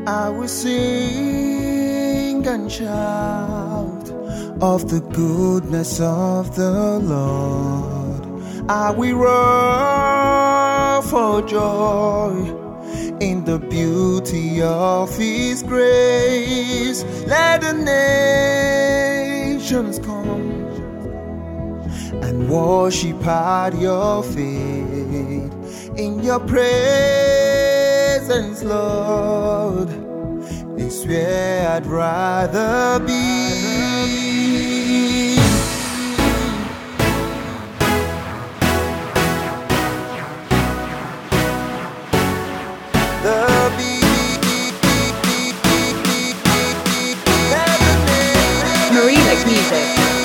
I will sing and shout of the goodness of the Lord. I will roar for joy in the beauty of His grace. Let the nations come and worship at your feet. In your presence, Lord, is where I'd rather be. Marina's music.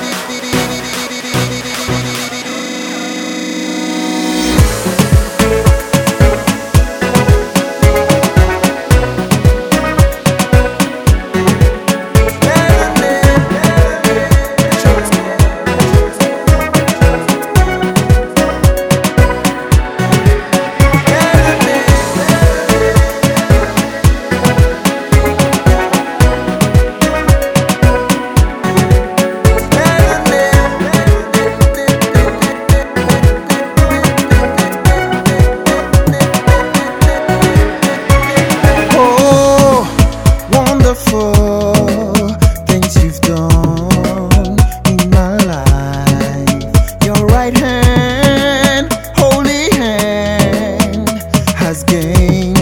Things you've done in my life. Your right hand, holy hand, has gained